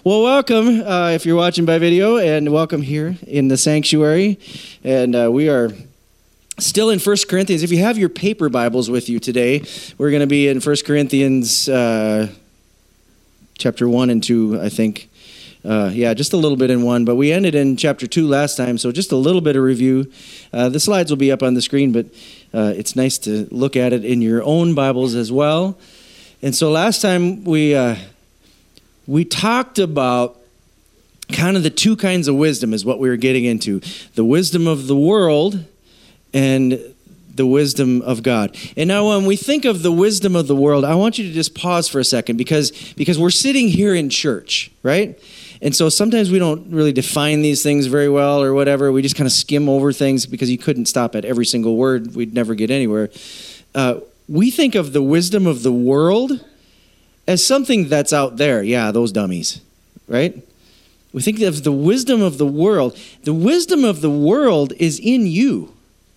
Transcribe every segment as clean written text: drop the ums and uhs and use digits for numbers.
Well, welcome if you're watching by video, and welcome here in the sanctuary. And we are still in 1 Corinthians. If you have your paper Bibles with you today, we're going to be in 1 Corinthians chapter 1 and 2, I think. Just a little bit in 1, but we ended in chapter 2 last time, so just a little bit of review. The slides will be up on the screen, but it's nice to look at it in your own Bibles as well. And so last time we talked about kind of the two kinds of wisdom is what we were getting into. The wisdom of the world and the wisdom of God. And now when we think of the wisdom of the world, I want you to just pause for a second because we're sitting here in church, right? And so sometimes we don't really define these things very well or whatever. We just kind of skim over things because you couldn't stop at every single word. We'd never get anywhere. We think of the wisdom of the world as something that's out there. Yeah, those dummies, right? We think of the wisdom of the world. The wisdom of the world is in you.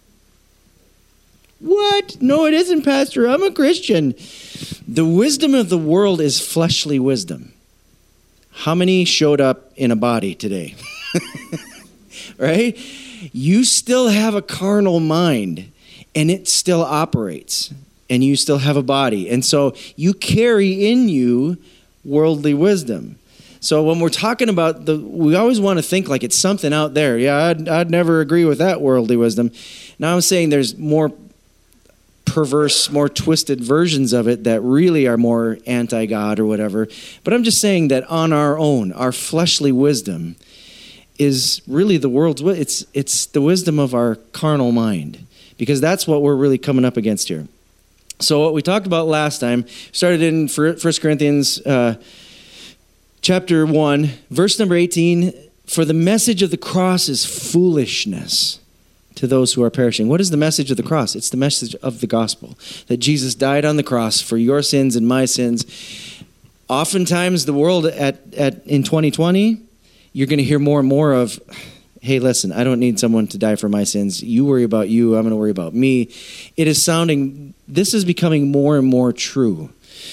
What? No, it isn't, Pastor. I'm a Christian. The wisdom of the world is fleshly wisdom. How many showed up in a body today? Right? You still have a carnal mind, and it still operates. And you still have a body. And so you carry in you worldly wisdom. So when we're talking about we always want to think like it's something out there. Yeah, I'd never agree with that worldly wisdom. Now I'm saying there's more perverse, more twisted versions of it that really are more anti-God or whatever. But I'm just saying that on our own, our fleshly wisdom is really the world's wisdom. It's the wisdom of our carnal mind. Because that's what we're really coming up against here. So what we talked about last time started in 1 Corinthians chapter 1, verse number 18. For the message of the cross is foolishness to those who are perishing. What is the message of the cross? It's the message of the gospel, that Jesus died on the cross for your sins and my sins. Oftentimes the world in 2020, you're going to hear more and more of, hey, listen, I don't need someone to die for my sins. You worry about you. I'm going to worry about me. This is becoming more and more true.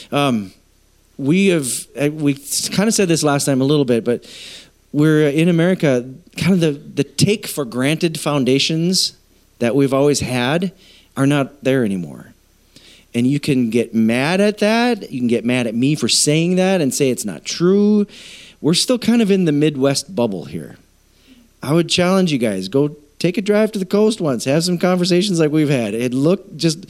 We kind of said this last time a little bit, but we're in America, kind of the take for granted foundations that we've always had are not there anymore. And you can get mad at that. You can get mad at me for saying that and say it's not true. We're still kind of in the Midwest bubble here. I would challenge you guys, go take a drive to the coast once, have some conversations like we've had. Look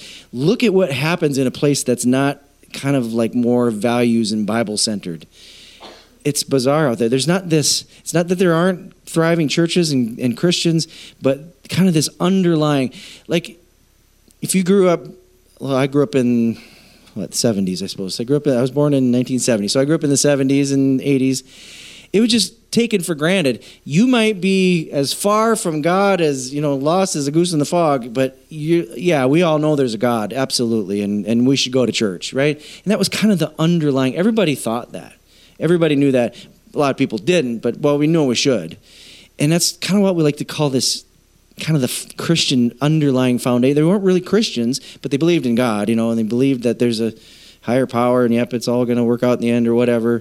at what happens in a place that's not kind of like more values and Bible centered. It's bizarre out there. It's not that there aren't thriving churches and Christians, but kind of this underlying, like if you grew up, I grew up in the 70s, I suppose. I was born in 1970, so I grew up in the 70s and 80s. It was just taken for granted. You might be as far from God as, lost as a goose in the fog, but we all know there's a God, absolutely, and we should go to church, right? And that was kind of the underlying, everybody thought that. Everybody knew that. A lot of people didn't, but, we know we should. And that's kind of what we like to call this, kind of the Christian underlying foundation. They weren't really Christians, but they believed in God, and they believed that there's a higher power, and it's all going to work out in the end or whatever.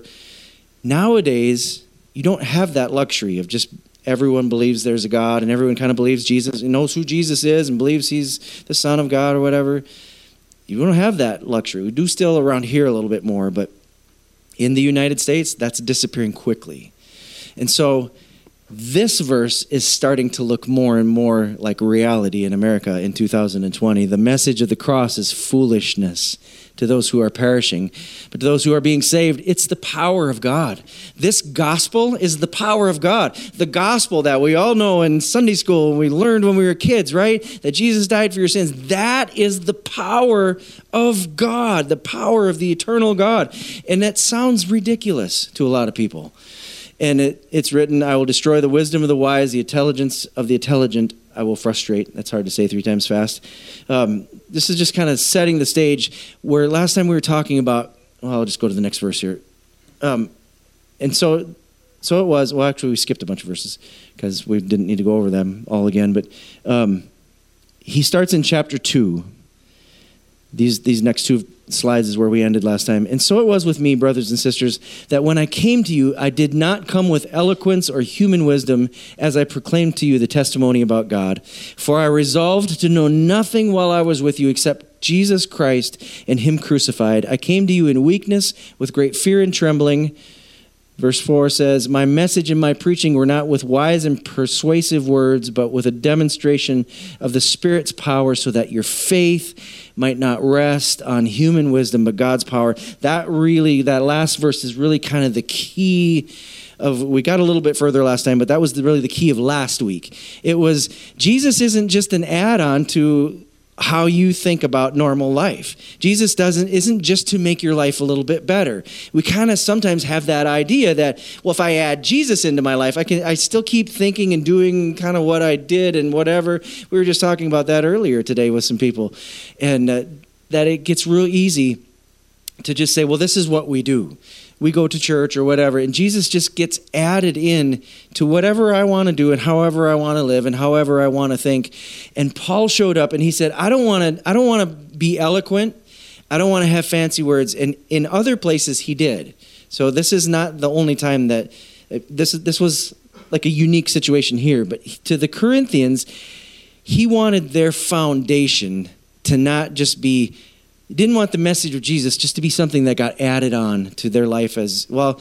Nowadays, you don't have that luxury of just everyone believes there's a God and everyone kind of believes Jesus and knows who Jesus is and believes he's the Son of God or whatever. You don't have that luxury. We do still around here a little bit more, but in the United States, that's disappearing quickly. And so this verse is starting to look more and more like reality in America in 2020. The message of the cross is foolishness to those who are perishing, but to those who are being saved, it's the power of God. This gospel is the power of God. The gospel that we all know in Sunday school, we learned when we were kids, right? That Jesus died for your sins. That is the power of God, the power of the eternal God. And that sounds ridiculous to a lot of people. And it's written, I will destroy the wisdom of the wise, the intelligence of the intelligent I will frustrate. That's hard to say 3 times fast. This is just kind of setting the stage where last time we were talking about, I'll just go to the next verse here. And so it was, actually we skipped a bunch of verses because we didn't need to go over them all again. But he starts in chapter 2. These next two slides is where we ended last time. And so it was with me, brothers and sisters, that when I came to you, I did not come with eloquence or human wisdom as I proclaimed to you the testimony about God. For I resolved to know nothing while I was with you except Jesus Christ and him crucified. I came to you in weakness with great fear and trembling. Verse 4 says, my message and my preaching were not with wise and persuasive words, but with a demonstration of the Spirit's power, so that your faith might not rest on human wisdom, but God's power. That last verse is really kind of the key of, we got a little bit further last time, but that was really the key of last week. It was, Jesus isn't just an add-on to how you think about normal life. Jesus isn't just to make your life a little bit better. We kind of sometimes have that idea that, well, if I add Jesus into my life, I still keep thinking and doing kind of what I did and whatever. We were just talking about that earlier today with some people. And that it gets real easy to just say, well, this is what we do. We go to church or whatever, and Jesus just gets added in to whatever I want to do and however I want to live and however I want to think. And Paul showed up and he said, I don't want to be eloquent. I don't want to have fancy words. And in other places he did. So this is not the only time that this was like a unique situation here. But to the Corinthians, he wanted their foundation to not just be, he didn't want the message of Jesus just to be something that got added on to their life as, well,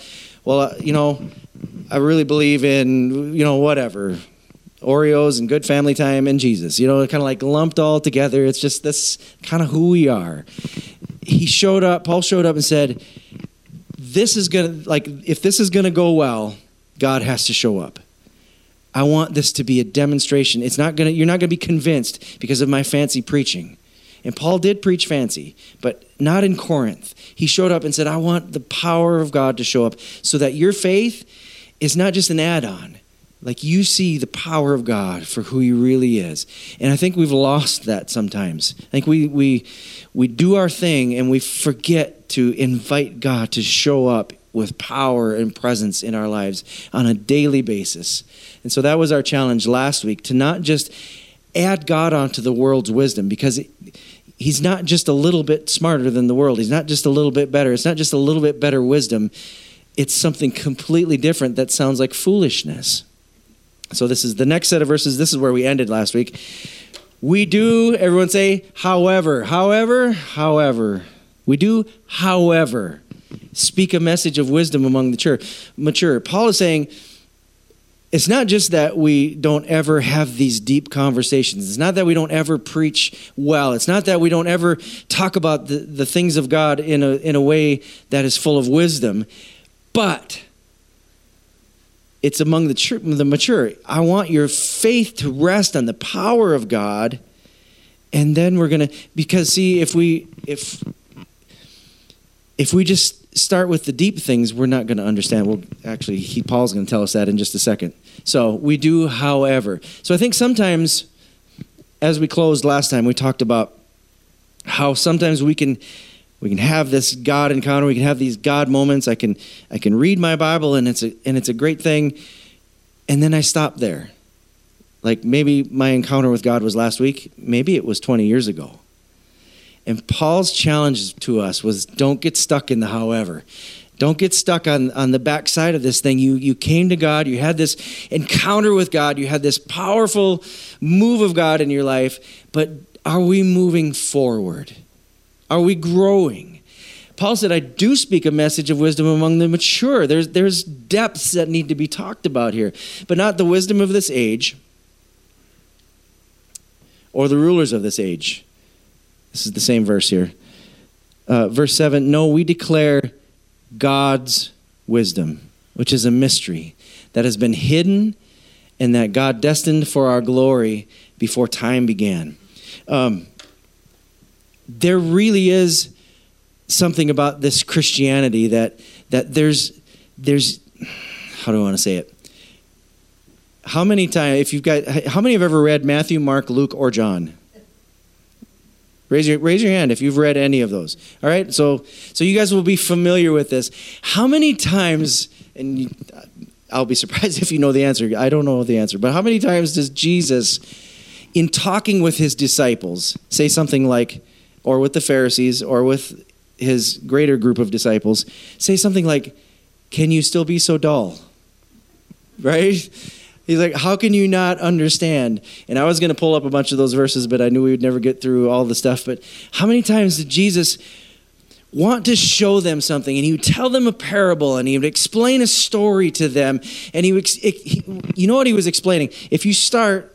I really believe in, whatever, Oreos and good family time and Jesus, kind of like lumped all together. It's just, that's kind of who we are. Paul showed up and said, if this is going to go well, God has to show up. I want this to be a demonstration. You're not going to be convinced because of my fancy preaching. And Paul did preach fancy, but not in Corinth. He showed up and said, I want the power of God to show up so that your faith is not just an add-on. Like you see the power of God for who he really is. And I think we've lost that sometimes. I think we do our thing and we forget to invite God to show up with power and presence in our lives on a daily basis. And so that was our challenge last week, to not just add God onto the world's wisdom, because he's not just a little bit smarter than the world. He's not just a little bit better. It's not just a little bit better wisdom. It's something completely different that sounds like foolishness. So this is the next set of verses. This is where we ended last week. We do, everyone say, however, we do, however, speak a message of wisdom among the mature. Paul is saying, it's not just that we don't ever have these deep conversations. It's not that we don't ever preach well. It's not that we don't ever talk about the things of God in a way that is full of wisdom. But it's among the mature. I want your faith to rest on the power of God. And then we're going to, because see, if we just start with the deep things, we're not going to understand. Well, actually, Paul's going to tell us that in just a second. So we do, however. So I think sometimes, as we closed last time, we talked about how sometimes we can have this God encounter. We can have these God moments. I can read my Bible and it's a great thing, and then I stop there. Like maybe my encounter with God was last week. Maybe it was 20 years ago. And Paul's challenge to us was, don't get stuck in the however. Don't get stuck on the backside of this thing. You came to God. You had this encounter with God. You had this powerful move of God in your life. But are we moving forward? Are we growing? Paul said, I do speak a message of wisdom among the mature. There's depths that need to be talked about here. But not the wisdom of this age or the rulers of this age. This is the same verse here. Verse 7, no, we declare God's wisdom, which is a mystery that has been hidden and that God destined for our glory before time began. There really is something about this Christianity that there's how do I want to say it? How many have ever read Matthew, Mark, Luke, or John? Raise your hand if you've read any of those. All right, so you guys will be familiar with this. How many times, and I'll be surprised if you know the answer. I don't know the answer, but how many times does Jesus, in talking with his disciples, say something like, or with the Pharisees or with his greater group of disciples, say something like, "Can you still be so dull?" Right? He's like, how can you not understand? And I was going to pull up a bunch of those verses, but I knew we would never get through all the stuff. But how many times did Jesus want to show them something, and he would tell them a parable, and he would explain a story to them, and you know what he was explaining? If you start,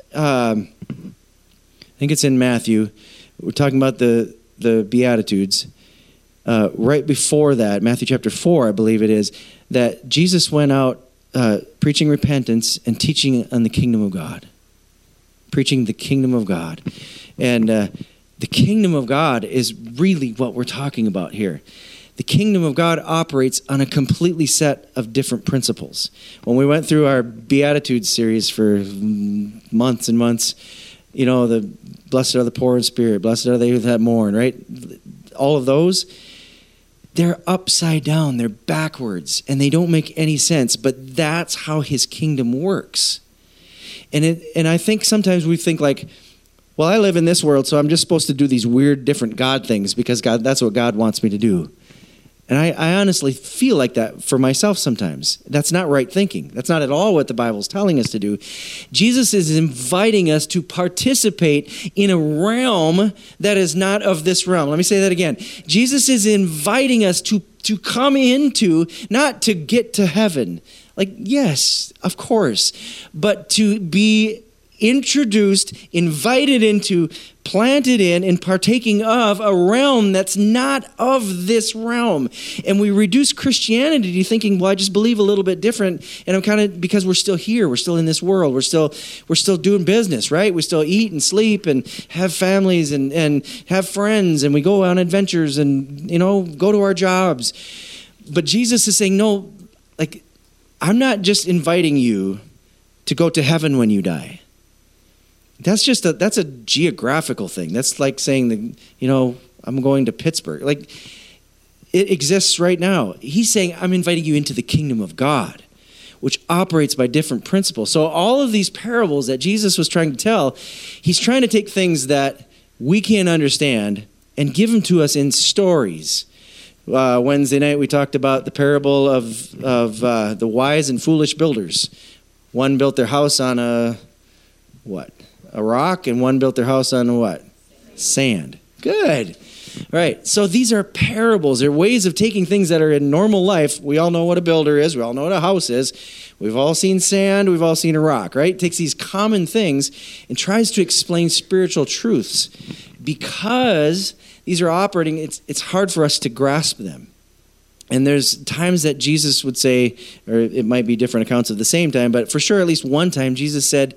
I think it's in Matthew, we're talking about the Beatitudes. Right before that, Matthew chapter 4, I believe it is, that Jesus went out preaching repentance and teaching on the kingdom of God. Preaching the kingdom of God. And the kingdom of God is really what we're talking about here. The kingdom of God operates on a completely set of different principles. When we went through our Beatitudes series for months and months, you know, the blessed are the poor in spirit, blessed are they that mourn, right? All of those, they're upside down, they're backwards, and they don't make any sense, but that's how his kingdom works. And I think sometimes we think like, well, I live in this world, so I'm just supposed to do these weird, different God things because that's what God wants me to do. And I honestly feel like that for myself sometimes. That's not right thinking. That's not at all what the Bible's telling us to do. Jesus is inviting us to participate in a realm that is not of this realm. Let me say that again. Jesus is inviting us to come into, not to get to heaven. Like, yes, of course, but to be introduced, invited into, planted in, and partaking of a realm that's not of this realm. And we reduce Christianity to thinking, well, I just believe a little bit different, and I'm kind of, because we're still here, we're still in this world, we're still doing business, right? We still eat and sleep and have families and have friends, and we go on adventures and, you know, go to our jobs. But Jesus is saying, no, like, I'm not just inviting you to go to heaven when you die. That's a geographical thing. That's like saying that, you know, I'm going to Pittsburgh. Like, it exists right now. He's saying, I'm inviting you into the kingdom of God, which operates by different principles. So all of these parables that Jesus was trying to tell, he's trying to take things that we can't understand and give them to us in stories. Wednesday night we talked about the parable of the wise and foolish builders. One built their house on a rock, and one built their house on what? Sand. Good. Right. So these are parables. They're ways of taking things that are in normal life. We all know what a builder is. We all know what a house is. We've all seen sand. We've all seen a rock, right? It takes these common things and tries to explain spiritual truths. Because these are operating, it's hard for us to grasp them. And there's times that Jesus would say, or it might be different accounts of the same time, but for sure at least one time Jesus said,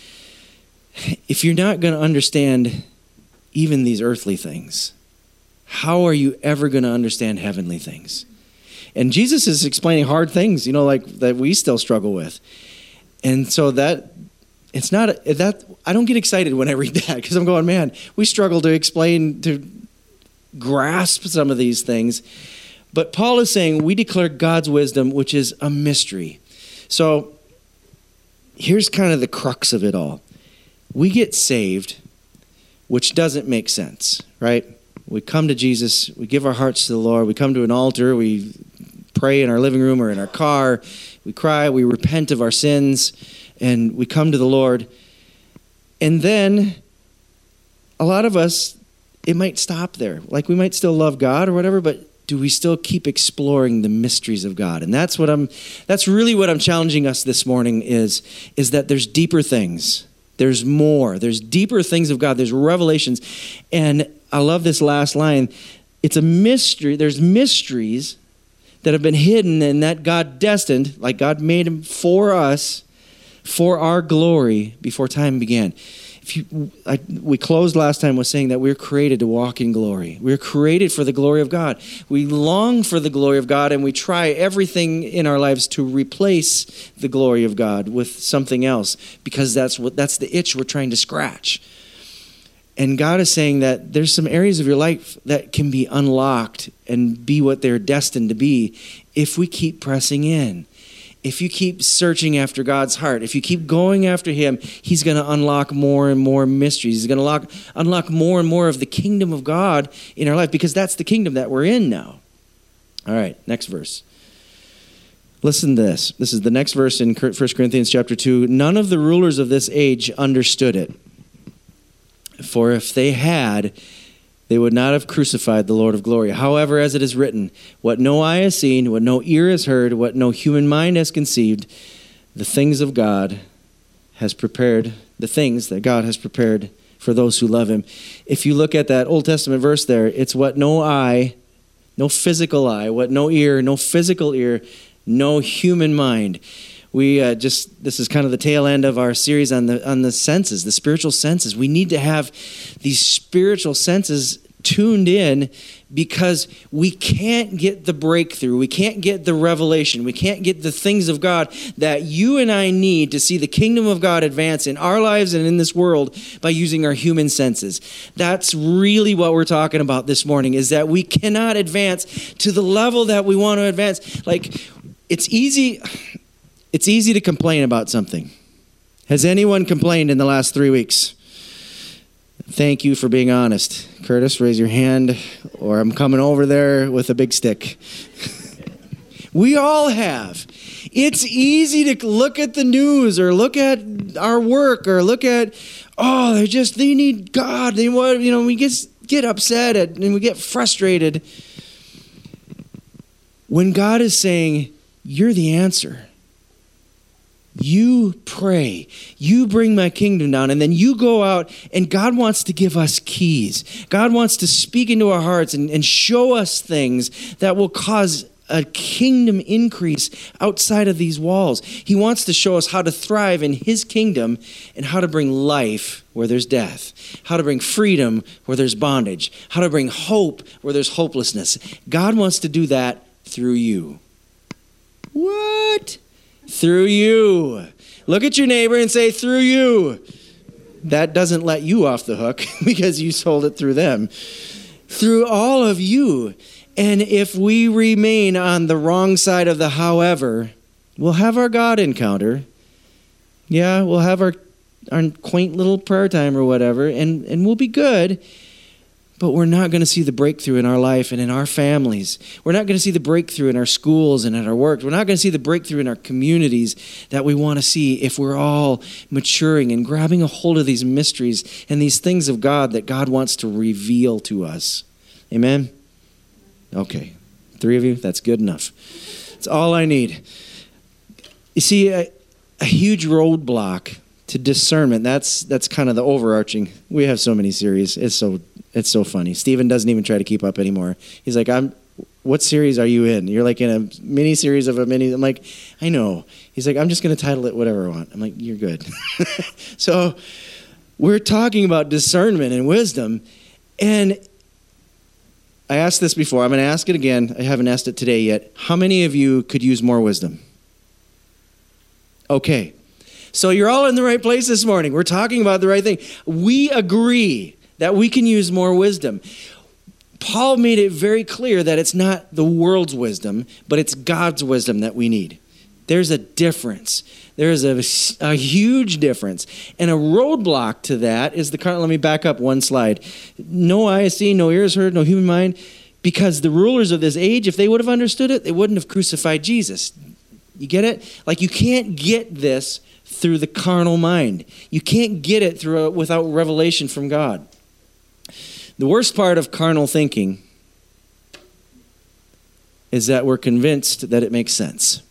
if you're not going to understand even these earthly things, how are you ever going to understand heavenly things? And Jesus is explaining hard things, you know, like that we still struggle with. And so that I don't get excited when I read that because I'm going, man, we struggle to grasp some of these things. But Paul is saying we declare God's wisdom, which is a mystery. So here's kind of the crux of it all. We get saved, which doesn't make sense, right? We come to Jesus, we give our hearts to the Lord, we come to an altar, we pray in our living room or in our car, we cry, we repent of our sins, and we come to the Lord. And then a lot of us, it might stop there. Like we might still love God or whatever, but do we still keep exploring the mysteries of God? And that's really what I'm challenging us this morning is that there's deeper things. There's more. There's deeper things of God. There's revelations. And I love this last line. It's a mystery. There's mysteries that have been hidden and that God destined, like God made them for us, for our glory before time began. We closed last time with saying that we're created to walk in glory. We're created for the glory of God. We long for the glory of God, and we try everything in our lives to replace the glory of God with something else because that's the itch we're trying to scratch. And God is saying that there's some areas of your life that can be unlocked and be what they're destined to be if we keep pressing in. if you keep searching after God's heart, if you keep going after him, he's going to unlock more and more mysteries. He's going to unlock more and more of the kingdom of God in our life, because that's the kingdom that we're in now. All right, next verse. Listen to this. This is the next verse in 1 Corinthians chapter 2. None of the rulers of this age understood it. For if they had, they would not have crucified the Lord of glory. However, as it is written, what no eye has seen, what no ear has heard, what no human mind has conceived, the things of God has prepared, the things that God has prepared for those who love him. If you look at that Old Testament verse there, it's what no eye, no physical eye, what no ear, no physical ear, no human mind. This is kind of the tail end of our series on the senses, the spiritual senses. We need to have these spiritual senses tuned in, because we can't get the breakthrough. We can't get the revelation. We can't get the things of God that you and I need to see the kingdom of God advance in our lives and in this world by using our human senses. That's really what we're talking about this morning, is that we cannot advance to the level that we want to advance. Like, it's easy to complain about something. Has anyone complained in the last 3 weeks? Thank you for being honest. Curtis, raise your hand, or I'm coming over there with a big stick. We all have. It's easy to look at the news or look at our work or look at, they need God. We get upset and we get frustrated. When God is saying, you're the answer. You pray, you bring my kingdom down, and then you go out, and God wants to give us keys. God wants to speak into our hearts and show us things that will cause a kingdom increase outside of these walls. He wants to show us how to thrive in his kingdom and how to bring life where there's death, how to bring freedom where there's bondage, how to bring hope where there's hopelessness. God wants to do that through you. What? Through you. Look at your neighbor and say, through you. That doesn't let you off the hook because you sold it through them. Through all of you. And if we remain on the wrong side of the however, we'll have our God encounter. Yeah, we'll have our quaint little prayer time or whatever, and we'll be good. But we're not going to see the breakthrough in our life and in our families. We're not going to see the breakthrough in our schools and at our work. We're not going to see the breakthrough in our communities that we want to see if we're all maturing and grabbing a hold of these mysteries and these things of God that God wants to reveal to us. Amen? Okay. 3 of you? That's good enough. That's all I need. You see, a huge roadblock to discernment, that's kind of the overarching. We have so many series. It's so funny. Stephen doesn't even try to keep up anymore. He's like, what series are you in? You're like in a mini series of a mini. I'm like, I know. He's like, I'm just going to title it whatever I want. I'm like, you're good. So we're talking about discernment and wisdom. And I asked this before. I'm going to ask it again. I haven't asked it today yet. How many of you could use more wisdom? Okay. So you're all in the right place this morning. We're talking about the right thing. We agree that we can use more wisdom. Paul made it very clear that it's not the world's wisdom, but it's God's wisdom that we need. There's a difference. There's a huge difference. And a roadblock to that is let me back up one slide. No eye has seen, no ear has heard, no human mind. Because the rulers of this age, if they would have understood it, they wouldn't have crucified Jesus. You get it? Like, you can't get this through the carnal mind. You can't get it without revelation from God. The worst part of carnal thinking is that we're convinced that it makes sense.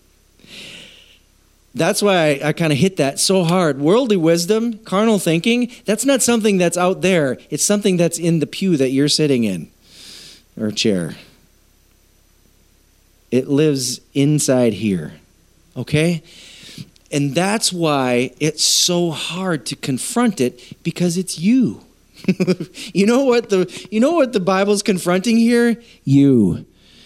That's why I kind of hit that so hard. Worldly wisdom, carnal thinking, that's not something that's out there. It's something that's in the pew that you're sitting in, or chair. It lives inside here, okay? And that's why it's so hard to confront it, because it's you. You know what the Bible's confronting here? You.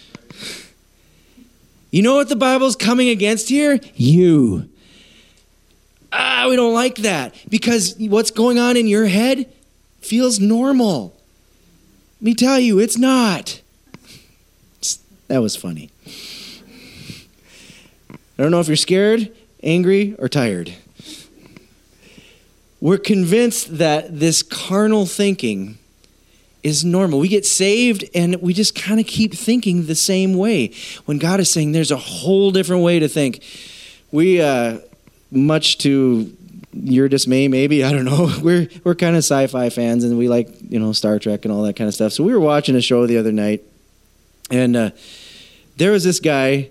You know what the Bible's coming against here? You. We don't like that, because what's going on in your head feels normal. Let me tell you, it's not. That was funny. I don't know if you're scared, angry, or tired. We're convinced that this carnal thinking is normal. We get saved and we just kind of keep thinking the same way, when God is saying there's a whole different way to think. We, much to your dismay, maybe, I don't know, we're kind of sci-fi fans, and we like, Star Trek and all that kind of stuff. So we were watching a show the other night, and there was this guy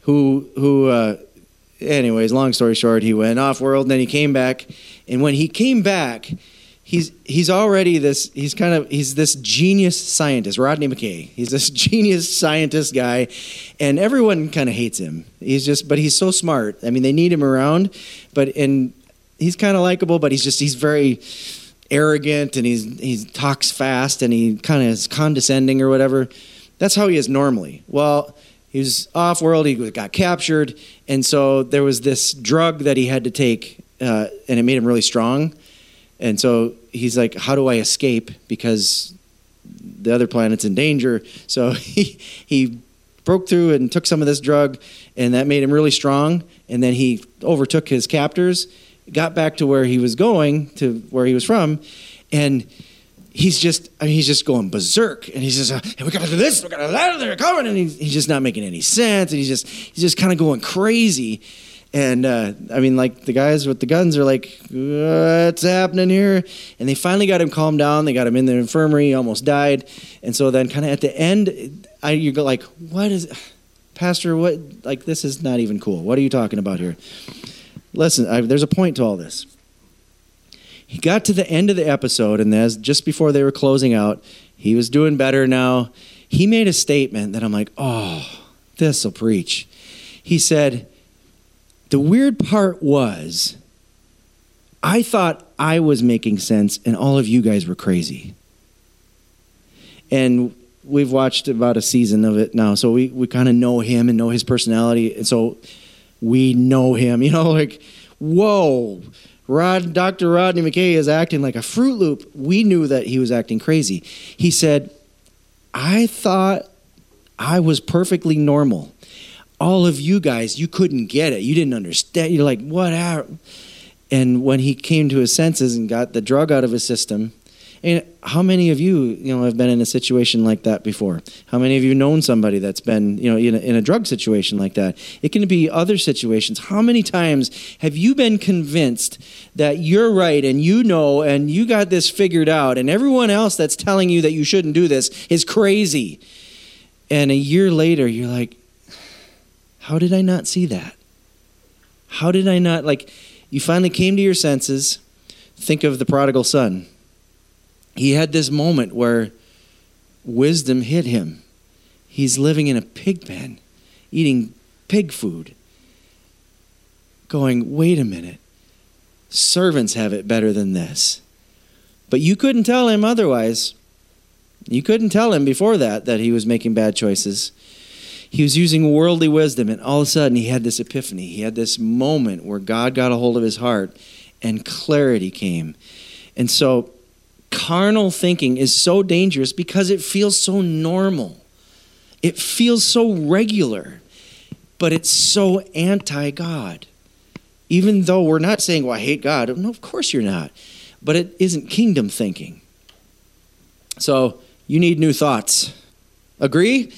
who anyways, long story short, he went off-world, and then he came back, and when he came back, he's already this, he's this genius scientist, Rodney McKay. He's this genius scientist guy, and everyone kind of hates him. But he's so smart. I mean, they need him around, and he's kind of likable, but he's very arrogant, and he talks fast, and he kind of is condescending or whatever. That's how he is normally. Well, he was off-world, he got captured, and so there was this drug that he had to take, and it made him really strong. And so he's like, how do I escape? Because the other planet's in danger. So he broke through and took some of this drug, and that made him really strong. And then he overtook his captors, got back to where he was going, to where he was from, and he's just going berserk. And he's just, hey, we got to do this, we got to do that, they're coming. And he's just not making any sense. And he's just kind of going crazy. And, like, the guys with the guns are like, what's happening here? And they finally got him calmed down. They got him in the infirmary. He almost died. And so then kind of at the end, you go like, what is, Pastor, what, like, this is not even cool. What are you talking about here? Listen, there's a point to all this. He got to the end of the episode, and just before they were closing out, he was doing better now. He made a statement that I'm like, oh, this'll preach. He said, the weird part was, I thought I was making sense and all of you guys were crazy. And we've watched about a season of it now, so we kind of know him and know his personality, and so we know him, like, whoa, Dr. Rodney McKay is acting like a Fruit Loop. We knew that he was acting crazy. He said, I thought I was perfectly normal. All of you guys, you couldn't get it. You didn't understand. You're like, what happened? And when he came to his senses and got the drug out of his system, and how many of you, have been in a situation like that before? How many of you known somebody that's been, in a drug situation like that? It can be other situations. How many times have you been convinced that you're right and and you got this figured out, and everyone else that's telling you that you shouldn't do this is crazy? And a year later, you're like, how did I not see that? How did I not, you finally came to your senses. Think of the prodigal son. He had this moment where wisdom hit him. He's living in a pig pen, eating pig food, going, wait a minute, servants have it better than this. But you couldn't tell him otherwise. You couldn't tell him before that he was making bad choices. He was using worldly wisdom, and all of a sudden he had this epiphany. He had this moment where God got a hold of his heart, and clarity came. And so carnal thinking is so dangerous because it feels so normal. It feels so regular, but it's so anti-God. Even though we're not saying, well, I hate God. No, of course you're not. But it isn't kingdom thinking. So you need new thoughts. Agree?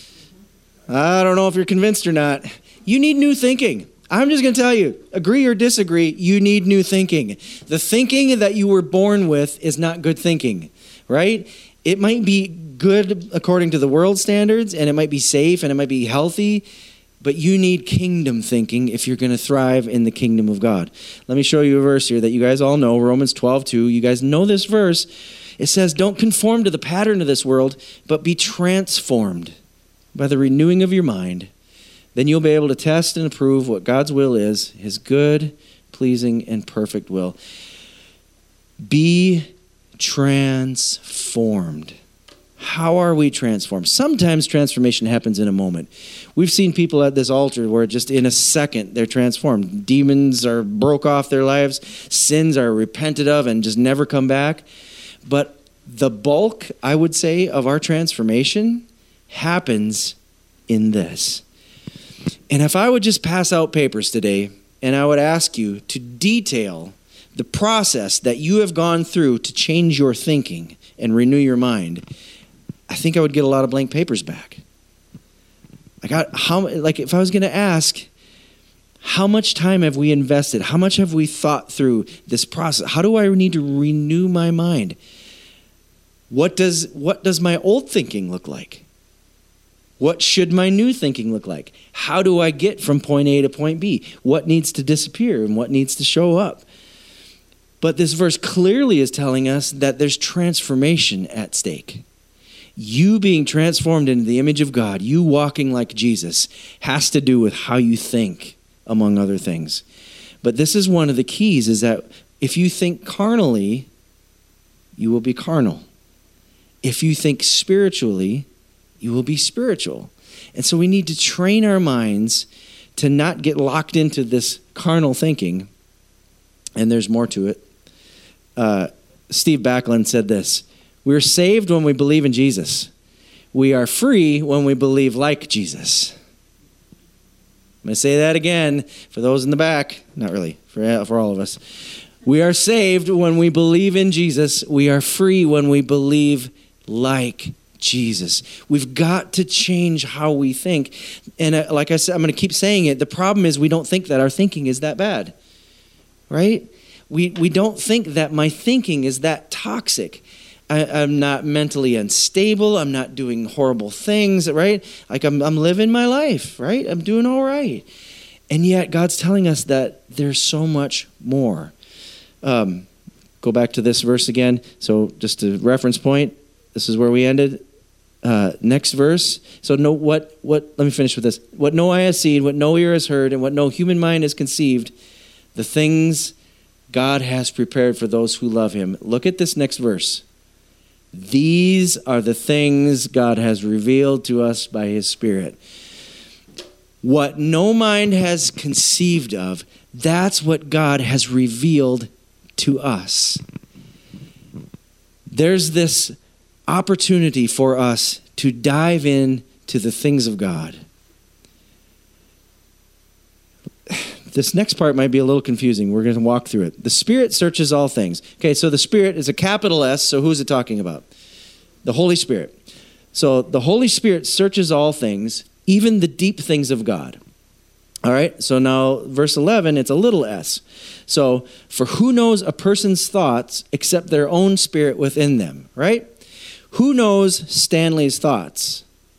I don't know if you're convinced or not. You need new thinking. I'm just going to tell you, agree or disagree, you need new thinking. The thinking that you were born with is not good thinking, right? It might be good according to the world standards, and it might be safe, and it might be healthy, but you need kingdom thinking if you're going to thrive in the kingdom of God. Let me show you a verse here that you guys all know, Romans 12:2. You guys know this verse. It says, don't conform to the pattern of this world, but be transformed by the renewing of your mind. Then you'll be able to test and approve what God's will is, his good, pleasing, and perfect will. Be transformed. How are we transformed? Sometimes transformation happens in a moment. We've seen people at this altar where just in a second they're transformed. Demons are broke off their lives. Sins are repented of and just never come back. But the bulk, I would say, of our transformation happens in this. And if I would just pass out papers today and I would ask you to detail the process that you have gone through to change your thinking and renew your mind, I think I would get a lot of blank papers back. If I was going to ask, how much time have we invested? How much have we thought through this process? How do I need to renew my mind? What does my old thinking look like? What should my new thinking look like? How do I get from point A to point B? What needs to disappear and what needs to show up? But this verse clearly is telling us that there's transformation at stake. You being transformed into the image of God, you walking like Jesus, has to do with how you think, among other things. But this is one of the keys, is that if you think carnally, you will be carnal. If you think spiritually, you will be spiritual. And so we need to train our minds to not get locked into this carnal thinking. And there's more to it. Steve Backlund said this: we're saved when we believe in Jesus. We are free when we believe like Jesus. I'm going to say that again for those in the back. Not really, for all of us. We are saved when we believe in Jesus. We are free when we believe like Jesus. We've got to change how we think. And like I said, I'm going to keep saying it. The problem is we don't think that our thinking is that bad, right? We don't think that my thinking is that toxic. I'm not mentally unstable. I'm not doing horrible things, right? Like I'm living my life, right? I'm doing all right. And yet God's telling us that there's so much more. Go back to this verse again. So just a reference point. This is where we ended. Next verse. So let me finish with this. What no eye has seen, what no ear has heard, and what no human mind has conceived, the things God has prepared for those who love him. Look at this next verse. These are the things God has revealed to us by his Spirit. What no mind has conceived of, that's what God has revealed to us. There's this opportunity for us to dive in to the things of God. This next part might be a little confusing. We're going to walk through it. The Spirit searches all things. Okay, so the Spirit is a capital S, so who's it talking about? The Holy Spirit. So the Holy Spirit searches all things, even the deep things of God. All right, so now verse 11, it's a little s. So, for who knows a person's thoughts except their own spirit within them, right? Who knows Stanley's thoughts?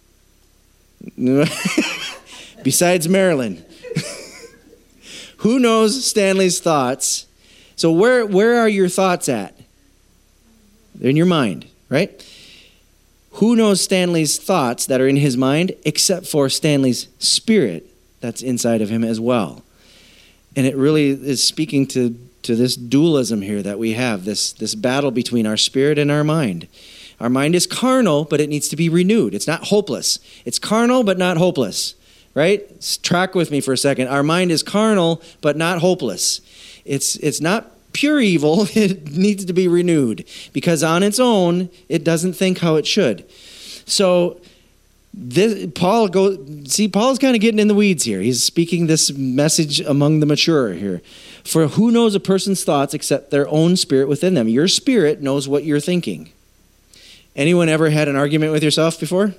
Besides Marilyn. Who knows Stanley's thoughts? So where are your thoughts at? They're in your mind, right? Who knows Stanley's thoughts that are in his mind except for Stanley's spirit that's inside of him as well? And it really is speaking to this dualism here that we have, this battle between our spirit and our mind. Our mind is carnal, but it needs to be renewed. It's not hopeless. It's carnal, but not hopeless. Right? Track with me for a second. Our mind is carnal, but not hopeless. It's not pure evil. It needs to be renewed because on its own, it doesn't think how it should. So Paul's kind of getting in the weeds here. He's speaking this message among the mature here. For who knows a person's thoughts except their own spirit within them? Your spirit knows what you're thinking. Anyone ever had an argument with yourself before?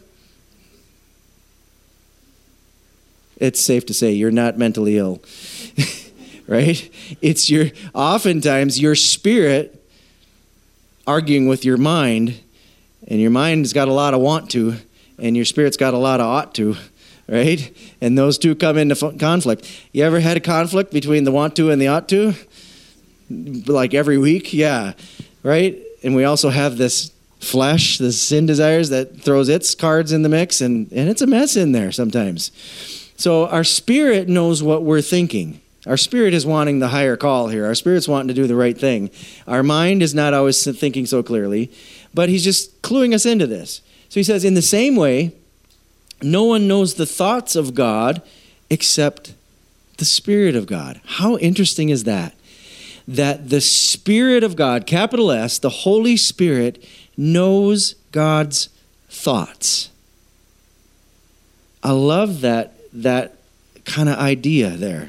It's safe to say you're not mentally ill, right? It's oftentimes your spirit arguing with your mind, and your mind's got a lot of want to, and your spirit's got a lot of ought to, right? And those two come into conflict. You ever had a conflict between the want to and the ought to? Like every week? Yeah, right? And we also have this flesh, the sin desires that throws its cards in the mix, and it's a mess in there sometimes. So our spirit knows what we're thinking. Our spirit is wanting the higher call here. Our spirit's wanting to do the right thing. Our mind is not always thinking so clearly, but he's just cluing us into this. So he says, in the same way, no one knows the thoughts of God except the Spirit of God. How interesting is that? That the Spirit of God, capital S, the Holy Spirit, knows God's thoughts. I love that kind of idea there.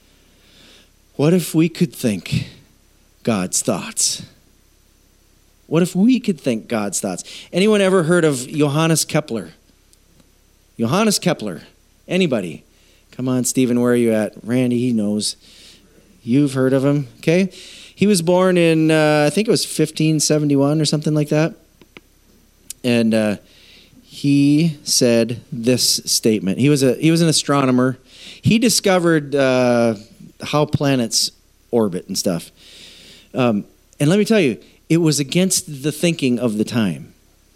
What if we could think God's thoughts? What if we could think God's thoughts? Anyone ever heard of Johannes Kepler? Johannes Kepler. Anybody? Come on, Stephen, where are you at? Randy, he knows. You've heard of him, okay? He was born in, I think it was 1571 or something like that. And he said this statement. He was an astronomer. He discovered how planets orbit and stuff. And let me tell you, it was against the thinking of the time.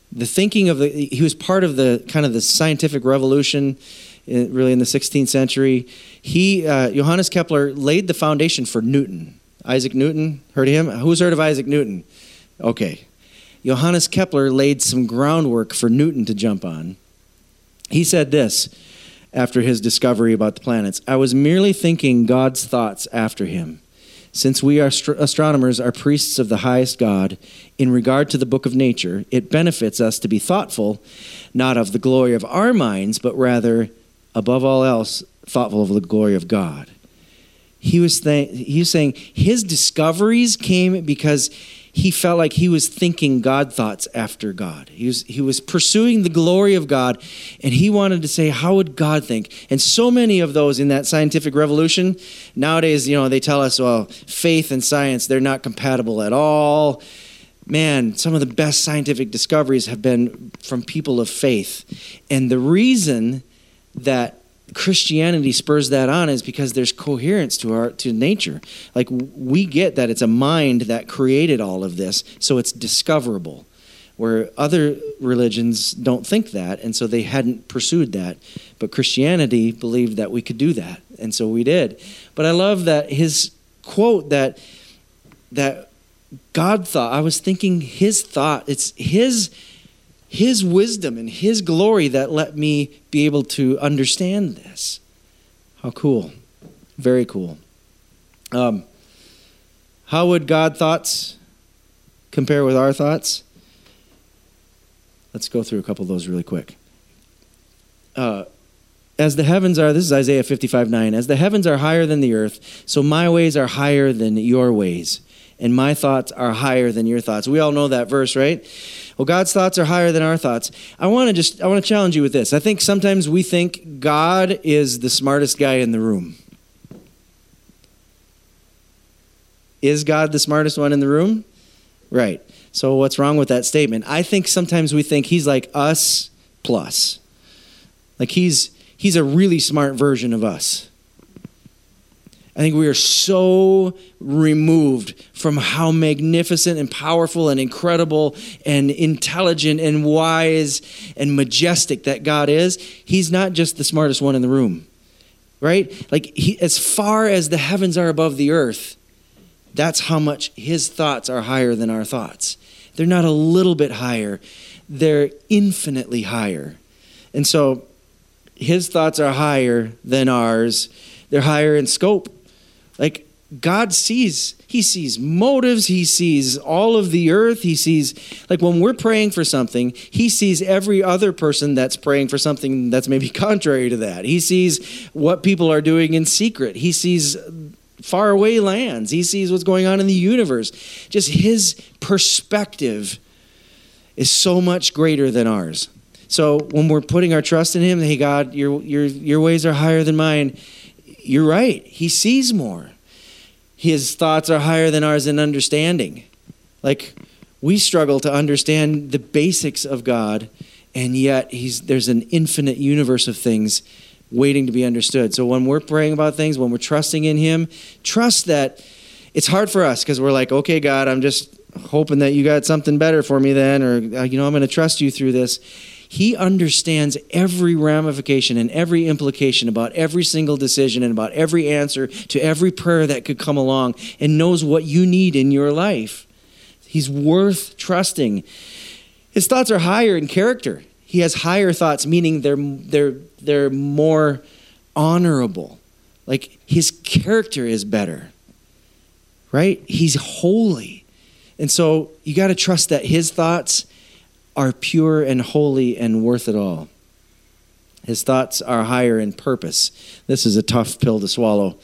He was part of the kind of the scientific revolution, really in the 16th century. Johannes Kepler laid the foundation for Newton. Isaac Newton, heard of him? Who's heard of Isaac Newton? Okay. Johannes Kepler laid some groundwork for Newton to jump on. He said this after his discovery about the planets: "I was merely thinking God's thoughts after him. Since we astronomers are priests of the highest God, in regard to the book of nature, it benefits us to be thoughtful, not of the glory of our minds, but rather, above all else, thoughtful of the glory of God." He was saying his discoveries came because he felt like he was thinking God thoughts after God. He was pursuing the glory of God, and he wanted to say, how would God think? And so many of those in that scientific revolution, nowadays, they tell us, well, faith and science, they're not compatible at all. Man, some of the best scientific discoveries have been from people of faith. And the reason that Christianity spurs that on is because there's coherence to nature. Like, we get that it's a mind that created all of this, so it's discoverable, where other religions don't think that, and so they hadn't pursued that. But Christianity believed that we could do that, and so we did. But I love that his quote that God thought, I was thinking his thought, it's his wisdom and his glory that let me be able to understand this. How cool. Very cool. How would God's thoughts compare with our thoughts? Let's go through a couple of those really quick. As the heavens are, this is Isaiah 55:9, as the heavens are higher than the earth, so my ways are higher than your ways, and my thoughts are higher than your thoughts. We all know that verse, right? Well, God's thoughts are higher than our thoughts. I want to challenge you with this. I think sometimes we think God is the smartest guy in the room. Is God the smartest one in the room? Right. So what's wrong with that statement? I think sometimes we think he's like us plus. Like he's a really smart version of us. I think we are so removed from how magnificent and powerful and incredible and intelligent and wise and majestic that God is. He's not just the smartest one in the room, right? Like, as far as the heavens are above the earth, that's how much his thoughts are higher than our thoughts. They're not a little bit higher. They're infinitely higher. And so his thoughts are higher than ours. They're higher in scope. Like, God sees motives, he sees all of the earth, he sees, like, when we're praying for something, he sees every other person that's praying for something that's maybe contrary to that. He sees what people are doing in secret. He sees faraway lands. He sees what's going on in the universe. Just his perspective is so much greater than ours. So when we're putting our trust in him, hey, God, your ways are higher than mine, you're right. He sees more. His thoughts are higher than ours in understanding. Like, we struggle to understand the basics of God, and yet there's an infinite universe of things waiting to be understood. So when we're praying about things, when we're trusting in him, trust that it's hard for us because we're like, okay, God, I'm just hoping that you got something better for me then, or, I'm going to trust you through this. He understands every ramification and every implication about every single decision and about every answer to every prayer that could come along, and knows what you need in your life. He's worth trusting. His thoughts are higher in character. He has higher thoughts, meaning they're more honorable. Like, his character is better, right? He's holy. And so you got to trust that his thoughts are pure and holy and worth it all. His thoughts are higher in purpose. This is a tough pill to swallow.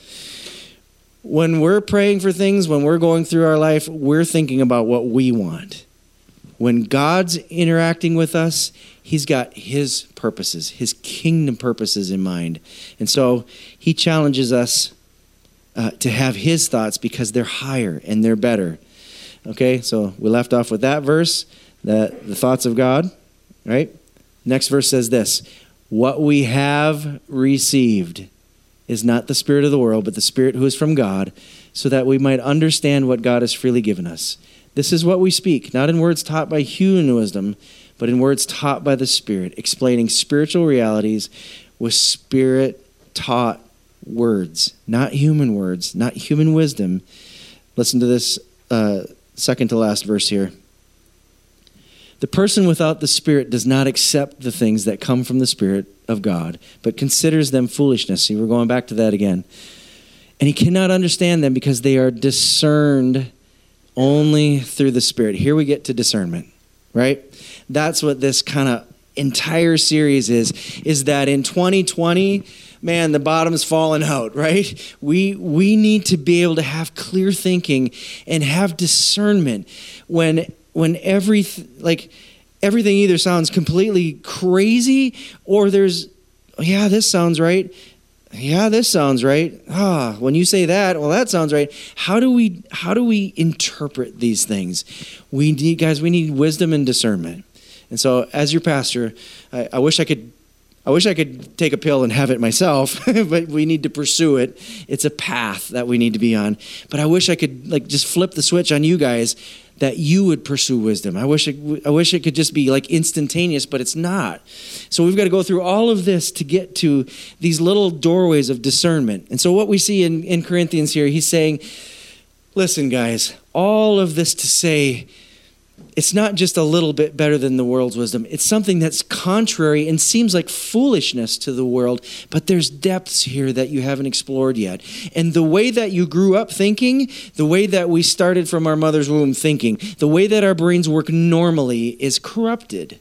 When we're praying for things, when we're going through our life, we're thinking about what we want. When God's interacting with us, he's got his purposes, his kingdom purposes in mind. And so he challenges us to have his thoughts because they're higher and they're better. Okay, so we left off with that verse, the thoughts of God, right? Next verse says this: what we have received is not the spirit of the world, but the Spirit who is from God, so that we might understand what God has freely given us. This is what we speak, not in words taught by human wisdom, but in words taught by the Spirit, explaining spiritual realities with Spirit-taught words, not human words, not human wisdom. Listen to this second to last verse here. The person without the Spirit does not accept the things that come from the Spirit of God, but considers them foolishness. See, we're going back to that again. And he cannot understand them because they are discerned only through the Spirit. Here we get to discernment, right? That's what this kind of entire series is that in 2020, man, the bottom's fallen out, right? We need to be able to have clear thinking and have discernment when everything either sounds completely crazy or there's, yeah, this sounds right. Yeah, this sounds right. When you say that, well, that sounds right. How do we interpret these things? We need wisdom and discernment. And so as your pastor, I wish I could take a pill and have it myself, but we need to pursue it. It's a path that we need to be on. But I wish I could just flip the switch on you guys that you would pursue wisdom. I wish it could just be instantaneous, but it's not. So we've got to go through all of this to get to these little doorways of discernment. And so what we see in Corinthians here, he's saying, listen, guys, all of this to say, it's not just a little bit better than the world's wisdom. It's something that's contrary and seems like foolishness to the world, but there's depths here that you haven't explored yet. And the way that you grew up thinking, the way that we started from our mother's womb thinking, the way that our brains work normally is corrupted.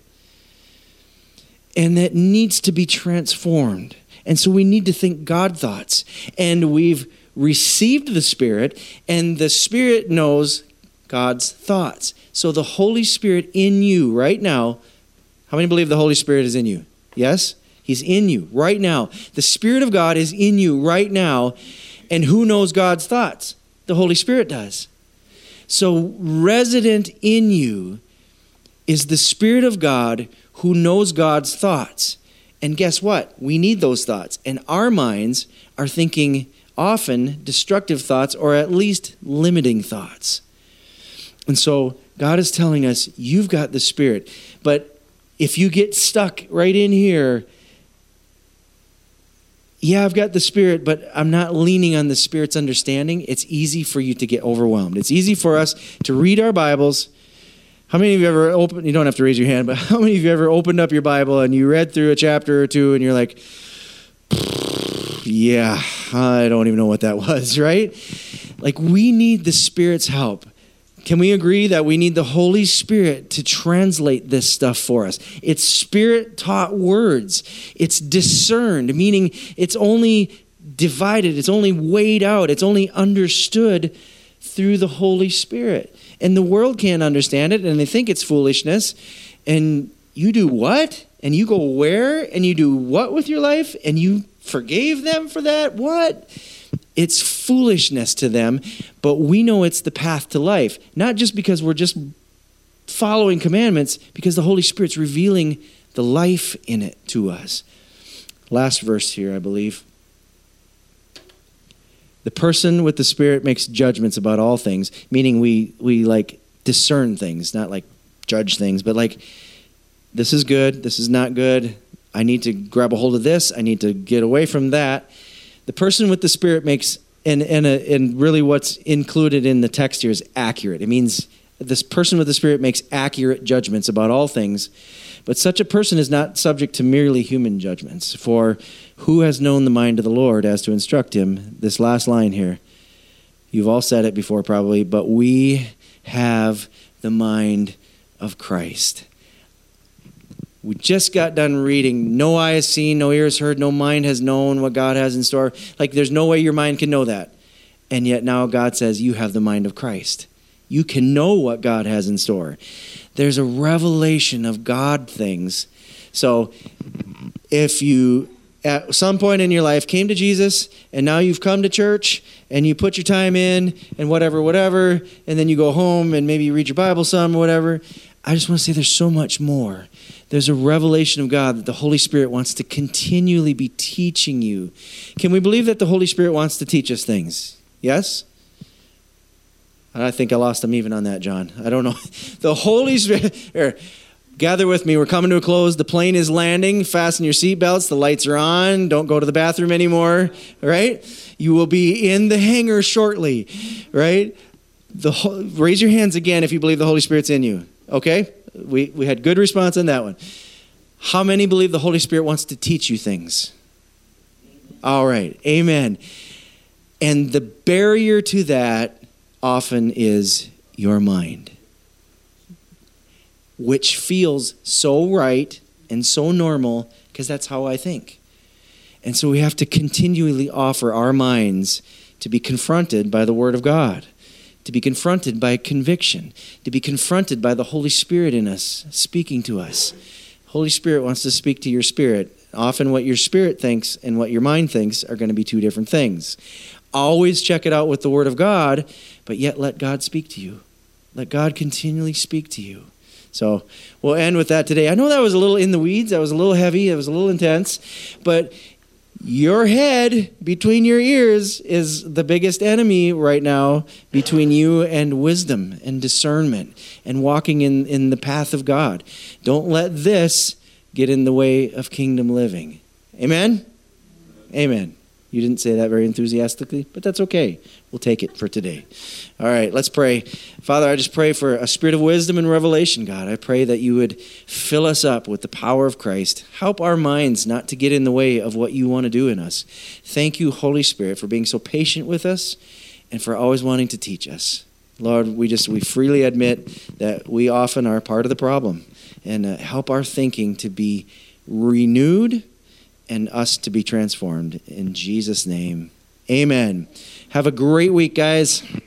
And that needs to be transformed. And so we need to think God thoughts. And we've received the Spirit, and the Spirit knows God's thoughts. So the Holy Spirit in you right now, how many believe the Holy Spirit is in you? Yes? He's in you right now. The Spirit of God is in you right now. And who knows God's thoughts? The Holy Spirit does. So resident in you is the Spirit of God who knows God's thoughts. And guess what? We need those thoughts. And our minds are thinking often destructive thoughts or at least limiting thoughts. And so God is telling us, you've got the Spirit. But if you get stuck right in here, yeah, I've got the Spirit, but I'm not leaning on the Spirit's understanding, it's easy for you to get overwhelmed. It's easy for us to read our Bibles. How many of you ever opened, you don't have to raise your hand, but how many of you ever opened up your Bible and you read through a chapter or two and you're like, yeah, I don't even know what that was, right? We need the Spirit's help. Can we agree that we need the Holy Spirit to translate this stuff for us? It's Spirit-taught words. It's discerned, meaning it's only divided, it's only weighed out, it's only understood through the Holy Spirit. And the world can't understand it, and they think it's foolishness. And you do what? And you go where? And you do what with your life? And you forgave them for that? What? It's foolishness to them, but we know it's the path to life. Not just because we're just following commandments, because the Holy Spirit's revealing the life in it to us. Last verse here, I believe. The person with the Spirit makes judgments about all things, meaning we discern things, not judge things, but this is good, this is not good. I need to grab a hold of this. I need to get away from that. The person with the Spirit makes, and really what's included in the text here is accurate. It means this person with the Spirit makes accurate judgments about all things, but such a person is not subject to merely human judgments. For who has known the mind of the Lord as to instruct him? This last line here, you've all said it before probably, but we have the mind of Christ. We just got done reading, no eye has seen, no ear has heard, no mind has known what God has in store. Like there's no way your mind can know that. And yet now God says you have the mind of Christ. You can know what God has in store. There's a revelation of God things. So if you at some point in your life came to Jesus and now you've come to church and you put your time in and whatever, and then you go home and maybe you read your Bible some or whatever, I just want to say there's so much more. There's a revelation of God that the Holy Spirit wants to continually be teaching you. Can we believe that the Holy Spirit wants to teach us things? Yes? I think I lost them even on that, John. I don't know. The Holy Spirit... Here, gather with me. We're coming to a close. The plane is landing. Fasten your seatbelts. The lights are on. Don't go to the bathroom anymore, right? You will be in the hangar shortly, right? Raise your hands again if you believe the Holy Spirit's in you, okay? We had good response on that one. How many believe the Holy Spirit wants to teach you things? All right. Amen. And the barrier to that often is your mind, which feels so right and so normal because that's how I think. And so we have to continually offer our minds to be confronted by the Word of God, to be confronted by conviction, to be confronted by the Holy Spirit in us, speaking to us. Holy Spirit wants to speak to your spirit. Often what your spirit thinks and what your mind thinks are going to be two different things. Always check it out with the Word of God, but yet let God speak to you. Let God continually speak to you. So we'll end with that today. I know that was a little in the weeds. That was a little heavy. It was a little intense. But your head between your ears is the biggest enemy right now between you and wisdom and discernment and walking in the path of God. Don't let this get in the way of kingdom living. Amen? Amen. You didn't say that very enthusiastically, but that's okay. We'll take it for today. All right, let's pray. Father, I just pray for a spirit of wisdom and revelation, God. I pray that you would fill us up with the power of Christ. Help our minds not to get in the way of what you want to do in us. Thank you, Holy Spirit, for being so patient with us and for always wanting to teach us. Lord, we freely admit that we often are part of the problem, and help our thinking to be renewed and us to be transformed. In Jesus' name, amen. Have a great week, guys.